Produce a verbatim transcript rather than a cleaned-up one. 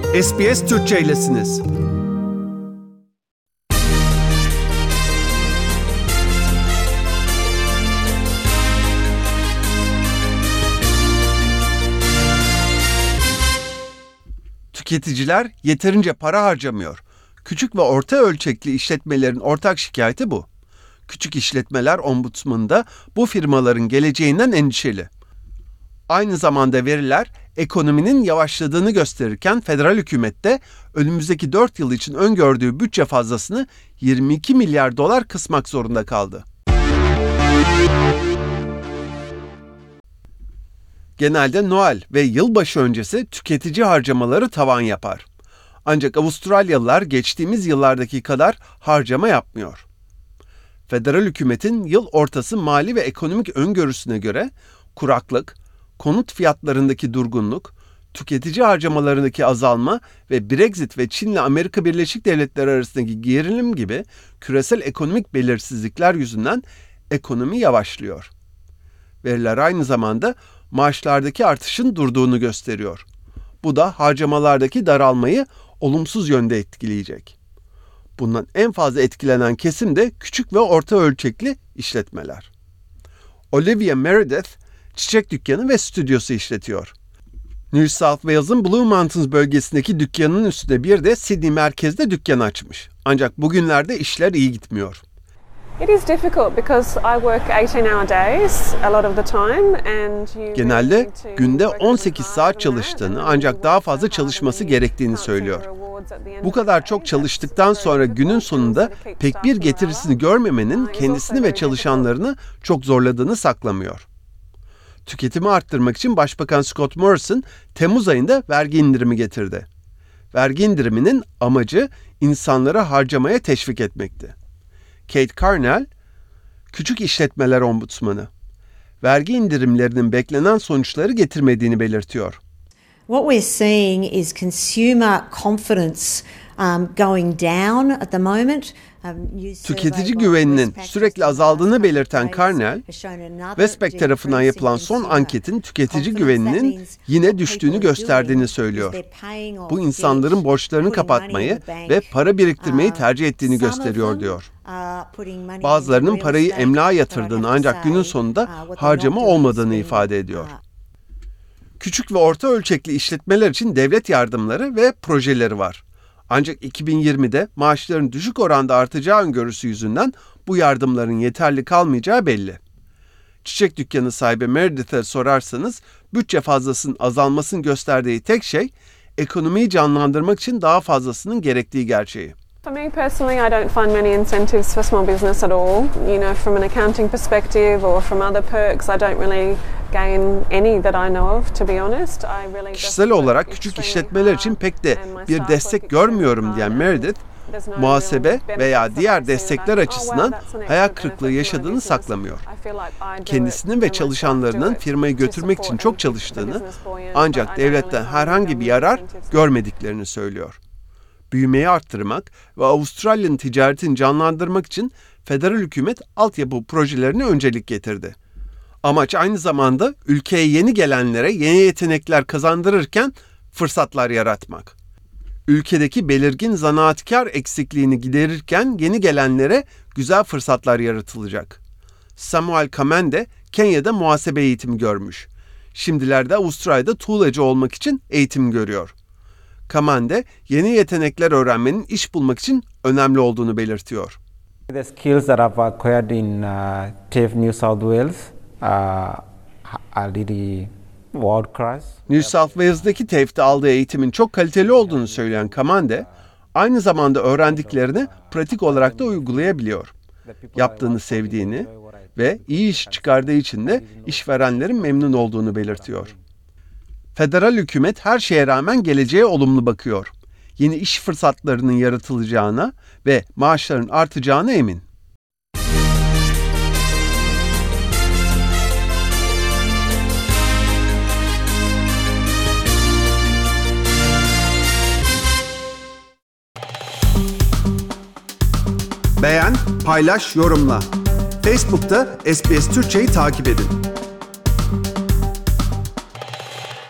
S B S Türkçe'ylesiniz. Tüketiciler yeterince para harcamıyor. Küçük ve orta ölçekli işletmelerin ortak şikayeti bu. Küçük işletmeler ombudsmanı da bu firmaların geleceğinden endişeli. Aynı zamanda veriler ekonominin yavaşladığını gösterirken federal hükümet de önümüzdeki dört yıl için öngördüğü bütçe fazlasını yirmi iki milyar dolar kısmak zorunda kaldı. Genelde Noel ve yılbaşı öncesi tüketici harcamaları tavan yapar. Ancak Avustralyalılar geçtiğimiz yıllardaki kadar harcama yapmıyor. Federal hükümetin yıl ortası mali ve ekonomik öngörüsüne göre kuraklık, konut fiyatlarındaki durgunluk, tüketici harcamalarındaki azalma ve Brexit ve Çin'le Amerika Birleşik Devletleri arasındaki gerilim gibi küresel ekonomik belirsizlikler yüzünden ekonomi yavaşlıyor. Veriler aynı zamanda maaşlardaki artışın durduğunu gösteriyor. Bu da harcamalardaki daralmayı olumsuz yönde etkileyecek. Bundan en fazla etkilenen kesim de küçük ve orta ölçekli işletmeler. Olivia Meredith, çiçek dükkanı ve stüdyosu işletiyor. New South Wales'ın Blue Mountains bölgesindeki dükkanının üstünde bir de Sydney merkezde dükkan açmış. Ancak bugünlerde işler iyi gitmiyor. It is difficult because I work eighteen hour days a lot of the time and you Genelde günde on sekiz saat çalıştığını ancak daha fazla çalışması gerektiğini söylüyor. Bu kadar çok çalıştıktan sonra günün sonunda pek bir getirisini görmemenin kendisini ve çalışanlarını çok zorladığını saklamıyor. Tüketimi arttırmak için Başbakan Scott Morrison Temmuz ayında vergi indirimi getirdi. Vergi indiriminin amacı insanları harcamaya teşvik etmekti. Kate Carnell, küçük işletmeler ombudsmanı, vergi indirimlerinin beklenen sonuçları getirmediğini belirtiyor. What we're seeing is consumer confidence um, going down at the moment. Tüketici güveninin sürekli azaldığını belirten Carnell, Westpac tarafından yapılan son anketin tüketici güveninin yine düştüğünü gösterdiğini söylüyor. Bu insanların borçlarını kapatmayı ve para biriktirmeyi tercih ettiğini gösteriyor diyor. Bazılarının parayı emlağa yatırdığını ancak günün sonunda harcama olmadığını ifade ediyor. Küçük ve orta ölçekli işletmeler için devlet yardımları ve projeleri var. Ancak iki bin yirmide maaşların düşük oranda artacağı öngörüsü yüzünden bu yardımların yeterli kalmayacağı belli. Çiçek dükkanı sahibi Meredith'e sorarsanız bütçe fazlasının azalmasını gösterdiği tek şey ekonomiyi canlandırmak için daha fazlasının gerektiği gerçeği. For me personally, I don't find many incentives for small business at all. You know, from an accounting perspective or from other perks, I don't really gain any that I know of, to be honest. I really Kişisel olarak küçük işletmeler için pek de bir destek görmüyorum diyen Meredith, muhasebe veya diğer destekler açısından hayal kırıklığı yaşadığını saklamıyor. Kendisinin ve çalışanlarının firmayı götürmek için çok çalıştığını, ancak devletten herhangi bir yarar görmediklerini söylüyor. Büyümeyi arttırmak ve Avustralya'nın ticaretini canlandırmak için federal hükümet altyapı projelerine öncelik getirdi. Amaç aynı zamanda ülkeye yeni gelenlere yeni yetenekler kazandırırken fırsatlar yaratmak. Ülkedeki belirgin zanaatkar eksikliğini giderirken yeni gelenlere güzel fırsatlar yaratılacak. Samuel Kamende Kenya'da muhasebe eğitimi görmüş. Şimdilerde Avustralya'da tuğlacı olmak için eğitim görüyor. Kamande, yeni yetenekler öğrenmenin iş bulmak için önemli olduğunu belirtiyor. The skills that I've acquired in uh, T A F E New South Wales uh, are really world class. New South Wales'daki T A F E'de aldığı eğitimin çok kaliteli olduğunu söyleyen Kamande, aynı zamanda öğrendiklerini pratik olarak da uygulayabiliyor. Yaptığını sevdiğini ve iyi iş çıkardığı için de işverenlerin memnun olduğunu belirtiyor. Federal hükümet her şeye rağmen geleceğe olumlu bakıyor. Yeni iş fırsatlarının yaratılacağına ve maaşların artacağına emin. Beğen, paylaş, yorumla. Facebook'ta S B S Türkçe'yi takip edin.